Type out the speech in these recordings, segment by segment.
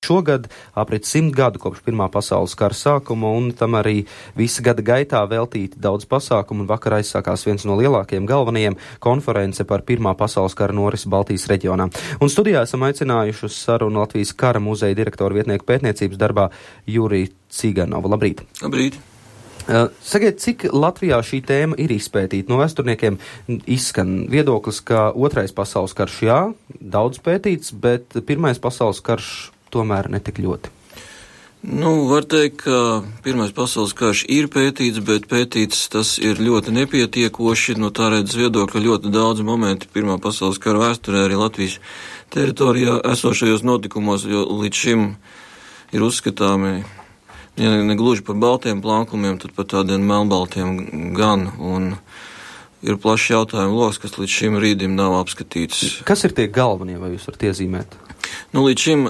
Šogad aprit 100 gadu kopš Pirmā pasaules kara sākuma, un tam arī visa gada gaitā veltīti daudz pasākumu, un vakar aizsākās viens no lielākajiem galvenajiem konference par Pirmā pasaules kara norisi Baltijas reģionā. Un studijā esam aicinājuši uz sarunu Latvijas kara muzeja direktoru vietnieku pētniecības darbā Juriju Ciganovu. Labrīt! Labrīt! Sakiet, cik Latvijā šī tēma ir izpētīta? No vēsturniekiem izskan viedoklis, ka Otrais pasaules karš jā, daudz pētīts, bet Pirmais pasaules karš tomēr netik ļoti. Var teikt, ka Pirmais pasaules karš ir pētīts, bet pētīts tas ir ļoti nepietiekoši. No tā redzes viedokļa ļoti daudz momenti Pirmā pasaules kara vēsturē arī Latvijas teritorijā esošajos notikumos, jo līdz šim ir uzskatāmi, ja ne gluži par baltiem plankumiem, tad par tādiem melnbaltiem gan, un ir plašs jautājumu loks, kas līdz šim rīdim nav apskatīts. Kas ir tie galvenie, vai jūs varat iezīmēt? Līdz šim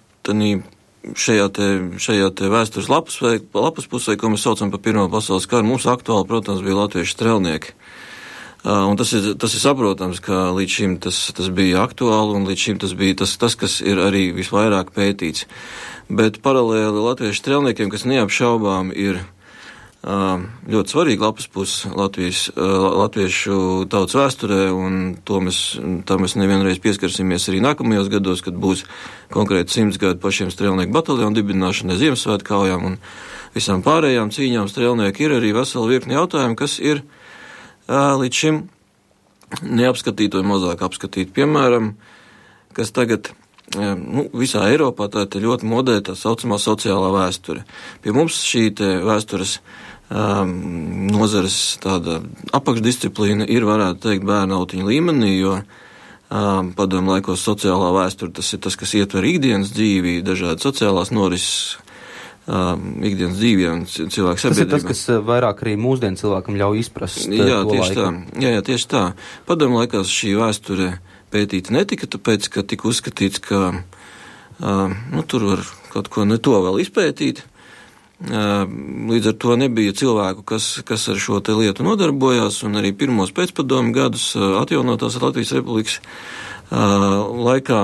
šajā te vēstures lapas pusē, ko mēs saucam par Pirmā pasaules karu, mums aktuāli, protams, bija latviešu strelnieki. Un tas ir saprotams, ka līdz šim tas bija aktuāli, un līdz šim tas bija tas, kas ir arī visvairāk pētīts. Bet paralēli latviešu strelniekiem, kas neapšaubām ir ļoti svarīga lapas puse latviešu tautas vēsturē, un tam mēs nevienreiz pieskarsimies arī nākamajos gados, kad būs konkrēti 100 gadu pašiem strelnieku bataljonu dibināšanai, Ziemassvētku kaujām un visām pārējām cīņām strelnieki. Ir arī vesela virkni jautājumu, kas ir līdz šim neapskatīti vai mazāk apskatīti. Piemēram, kas tagad visā Eiropā tā ir ļoti modē tā saucamā sociālā vēsture. Pie mums šī te vēstures nozares tāda apakšdisciplīna ir, varētu teikt, bērnu autiņu līmenī, jo padomu laikos sociālā vēsture tas ir tas, kas ietver ikdienas dzīvi, dažādi sociālās norises, ikdienas dzīvē un cilvēku sabiedrībā. Tas ir tas, kas vairāk arī mūsdienu cilvēkam ļauj izprast Jā, to tieši laiku. Jā, tieši tā. Padomu laikos šī vēsture pētīta netika, tāpēc, ka tika uzskatīts, ka tur var kaut ko ne to vēl izpētīt. Līdz ar to nebija cilvēku, kas ar šo te lietu nodarbojās, un arī pirmos pēcpadomu gadus atjaunotās Latvijas Republikas laikā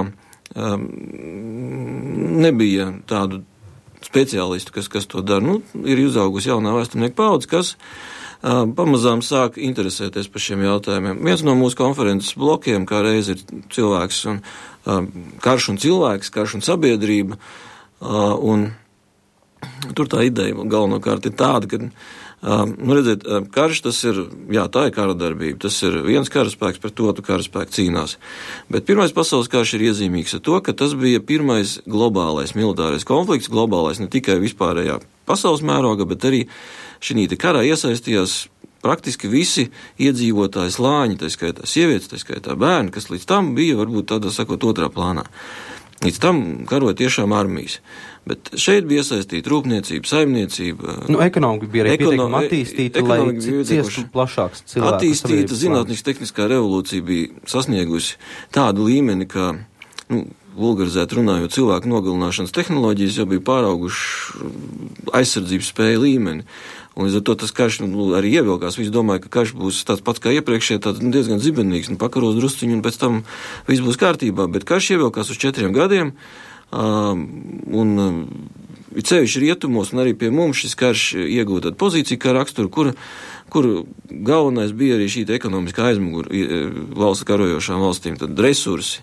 nebija tādu speciālistu, kas to dara. Ir uzaugusi jaunā vēsturnieku paudze, kas pamazām sāk interesēties par šiem jautājumiem. Viens no mūsu konferences blokiem, kā reiz ir cilvēks un karš un cilvēks, karš un sabiedrība, un tur tā ideja galvenokārt ir tāda, ka, redziet, karš tas ir, tā ir kara darbība, tas ir viens karaspēks pret otru karaspēku cīnās. Bet Pirmais pasaules karš ir iezīmīgs ar to, ka tas bija pirmais globālais militārais konflikts, globālais ne tikai vispārējā pasaules mēroga, bet arī šī te karā iesaistījās praktiski visi iedzīvotāji slāņi, tā skaitā sievietes, tā skaitā bērni, kas līdz tam bija varbūt tādā sakot otrā plānā. Līdz tam karoja tiešām armijas. Bet šeit bija iesaistīta rūpniecība, saimniecība. Ekonomika bija arī pietiekami attīstīta, lai ciestu plašāks cilvēku attīstīta, zinātniski-tehniskā revolūcija bija sasniegusi tādu līmeni, ka, vulgarizēt runājot, cilvēku nogalināšanas tehnoloģijas jau bija pārauguši aizsardzības spēju līmeni. Un līdz ar to tas karš arī ievilkās. Visi domāja, ka karš būs tāds pats kā iepriekšējā, tāds diezgan zibenīgs, pakaros drusciņu, un pēc tam viss būs kārtībā. Bet karš ievilkās uz 4 gadiem, un cevišķi rietumos, un arī pie mums šis karš iegūta tāda pozīcija kā raksturu, kur galvenais bija arī šī ekonomiskā aizmugura valsts karojošām valstīm, tad resursi.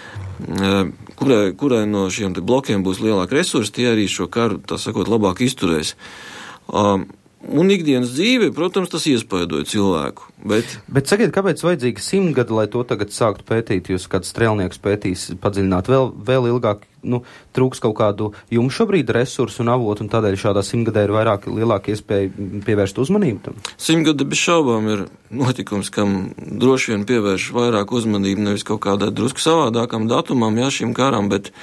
Kurai no šiem blokiem būs lielāki resursi, tie arī šo karu, tā sakot, labāk izturēs. Un ikdienas dzīve, protams, tas iespaidoja cilvēku. Bet sakiet, kāpēc vajadzīgi 100 gadi, lai to tagad sāktu pētīt? Jūs kāds strēlnieks pētīs padziļināt vēl ilgāk, trūks kaut kādu jums šobrīd resursu un avotu, un tādēļ šādā 100 gadē ir lielāka iespēja pievērst uzmanību tam? 100 gadi bez šaubām ir notikums, kam droši vien pievērš vairāk uzmanību, nevis kaut kādai drusku savādākam datumam, šim karam, bet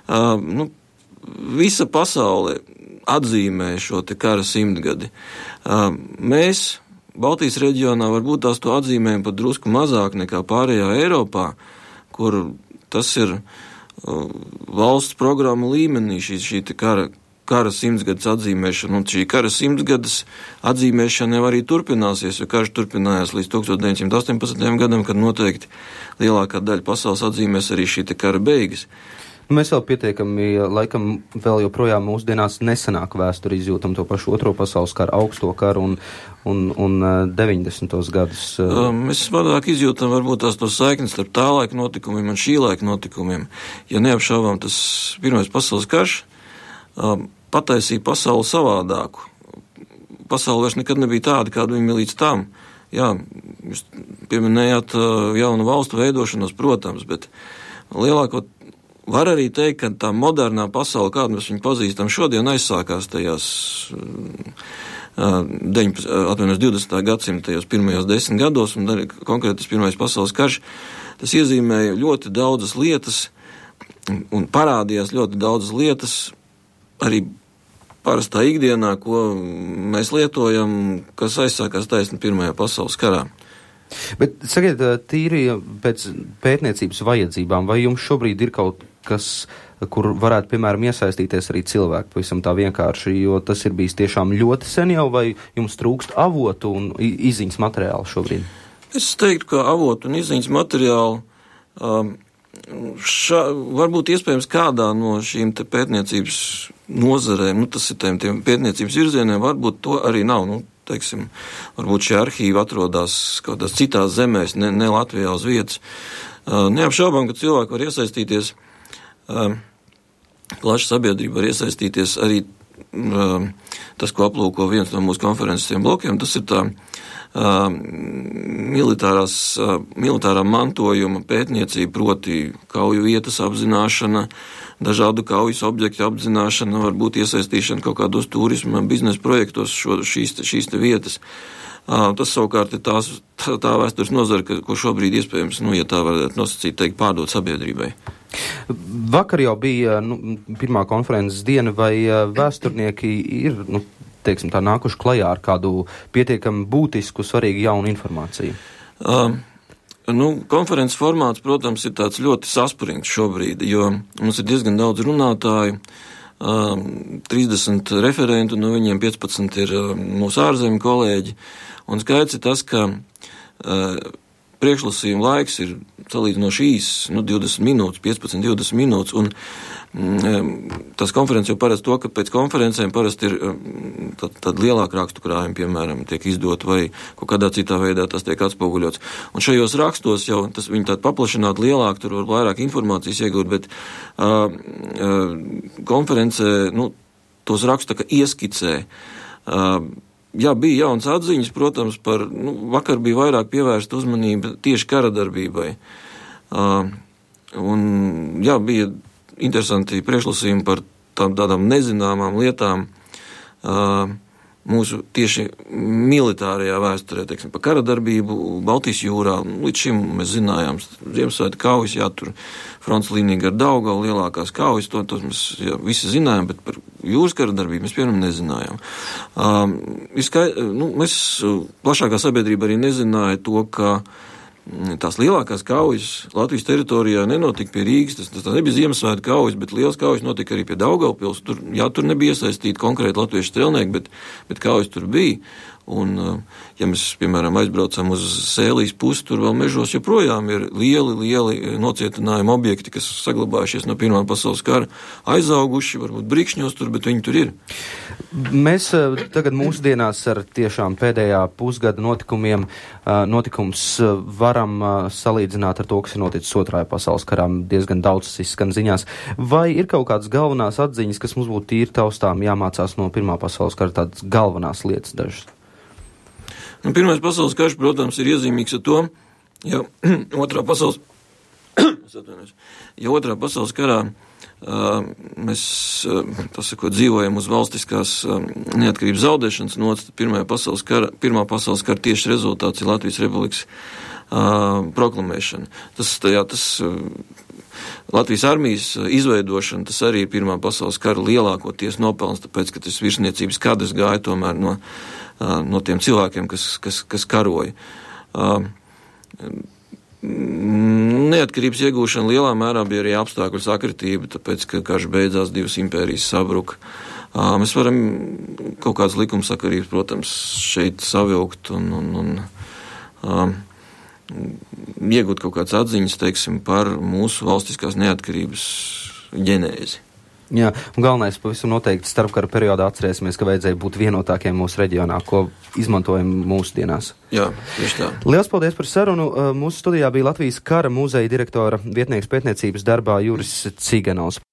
visa pasaule atzīmē šo te kara 100 gadi. Mēs Baltijas reģionā varbūt tās to atzīmējam pat drusku mazāk nekā pārējā Eiropā, kur tas ir valsts programma līmenī šī te kara 100 gadus atzīmēšana, un šī kara 100 gadus atzīmēšana jau arī turpināsies, jo karš turpinājās līdz 1918. gadam, kad noteikti lielākā daļa pasaules atzīmēs arī šī te kara beigas. Mēs vēl pietiekami, laikam, vēl joprojām mūsdienās nesenāk vēsturi izjūtam to pašu otro pasaules karu, augsto karu un 90. gadus. Mēs vairāk izjūtam varbūt tās to saiknes starp tā laika notikumiem un šī laika notikumiem. Ja neapšaubām, tas Pirmais pasaules karš pataisīja pasauli savādāku. Pasauli vairs nekad nebija tāda, kāda viņa līdz tam. Jā, jūs pieminējāt jaunu valstu veidošanos, protams, bet lielāko var arī teikt, ka tā modernā pasaule, kādu mēs viņu pazīstam šodien, aizsākās tajās 20. gadsimta tajos pirmajos 10 gados, un konkrēti tas Pirmais pasaules karš, tas iezīmēja ļoti daudzas lietas un parādījās ļoti daudzas lietas arī parastā ikdienā, ko mēs lietojam, kas aizsākās taisni Pirmajā pasaules karā. Bet, sakiet, tīri pēc pētniecības vajadzībām, vai jums šobrīd ir kaut kas, kur varētu, piemēram, iesaistīties arī cilvēki, pavisam tā vienkārši, jo tas ir bijis tiešām ļoti sen jau, vai jums trūkst avotu un izziņas materiālu šobrīd? Es teiktu, ka avotu un izziņas materiālu varbūt iespējams kādā no šīm te pētniecības nozarēm, tas ir tiem pētniecības virzieniem, varbūt to arī nav, teiksim, varbūt šie arhīvi atrodas kaut kādās citās zemēs, ne Latvijā uz vietas. Neapšaubām, ka cilvēki var iesaistīties, plaša sabiedrība var iesaistīties arī tas, ko aplūko viens no mūsu konferences blokiem, tas ir tā militārā mantojuma pētniecība, proti kauju vietas apzināšana, dažādu kaujas objektu apzināšana, varbūt iesaistīšana kaut kādos turisma biznesa projektos šīs te vietas. Tas savukārt ir tā vēstures nozara, ko šobrīd iespējams, ja tā varētu nosacīt, teikt, pārdot sabiedrībai. Vakar jau bija pirmā konferences diena, vai vēsturnieki ir, teiksim tā, nākuši klajā ar kādu pietiekami būtisku, svarīgu jaunu informāciju? Konferences formāts, protams, ir tāds ļoti saspringts šobrīd, jo mums ir diezgan daudz runātāju, 30 referentu, no viņiem 15 ir mūsu ārzemju kolēģi, un skaidrs ir tas, ka priekšlasījuma laiks ir salīdzinoši īs, 20 minūtes, 15-20 minūtes, un tas konferences jau parasti to, ka pēc konferencēm parasti ir tad lielāka rakstu krājuma, piemēram, tiek izdot vai kaut kādā citā veidā tas tiek atspoguļots. Un šajos rakstos jau viņi tādi paplašināt lielāk, tur var vairāk informācijas iegūt, bet konferencē, tos rakstus tā kā ieskicē. Jā, bija jauns atziņas, protams, vakar bija vairāk pievērsta uzmanība tieši kara darbībai. Un jā, bija interesanti priekšlasījumi par tādām nezināmām lietām mūsu tieši militārajā vēsturē, teiksim, par kara darbību Baltijas jūrā. Līdz šim mēs zinājām Ziemassvētku kaujas, tur fronts līnija gar Daugavu, lielākās kaujas, to mēs visi zinājām, bet par jūras kara darbību mēs, piemēram, nezinājām. Mēs plašākā sabiedrība arī nezināja to, ka tās lielākās kaujas Latvijas teritorijā nenotika pie Rīgas, tas nebija Ziemassvētku kaujas, bet liels kaujas notika arī pie Daugavpils. Tur nebija iesaistīti konkrēti latviešu strelnieki, bet kaujas tur bija. Un, ja mēs, piemēram, aizbraucam uz Sēlijas pusi, tur vēl mežos joprojām ir lieli nocietinājumi objekti, kas saglabājušies no Pirmā pasaules kara, aizauguši, varbūt brīkšņos tur, bet viņi tur ir. Mēs tagad mūsdienās ar tiešām pēdējā pusgada notikums varam salīdzināt ar to, kas ir noticis Otrajā pasaules karā, diezgan daudz izskan ziņās. Vai ir kaut kādas galvenās atziņas, kas mums būtu tīri taustām jāmācās no Pirmā pasaules kara, tādas galvenās lietas dažas? Pirmais pasaules karš, protams, ir iezīmīgs ar to, ja Otrā pasaules karā mēs, dzīvojam uz valstiskās neatkarības zaudēšanas nots, Pirmā pasaules kara tieši rezultāts ir Latvijas Republikas proklamēšana. Tas Latvijas armijas izveidošana, tas arī ir Pirmā pasaules kara lielākoties nopelns, tāpēc, ka tas virsniecības kadrs gāja tomēr no tiem cilvēkiem, kas karoja. Neatkarības iegūšana lielā mērā bija arī apstākļu sakritība, tāpēc, ka karš beidzās, divas impērijas sabruka. Mēs varam kaut kādas likumsakarības, protams, šeit savilkt un iegūt kaut kādas atziņas, teiksim, par mūsu valstiskās neatkarības ģenēzi. Jā, un galvenais pavisam noteikti starpkara periodā atcerēsimies, ka vajadzēja būt vienotākiem mūsu reģionā, ko izmantojam mūsdienās. Jā, tieši tā. Liels paldies par sarunu. Mūsu studijā bija Latvijas kara muzeja direktora vietnieks pētniecības darbā Juris Ciganovs.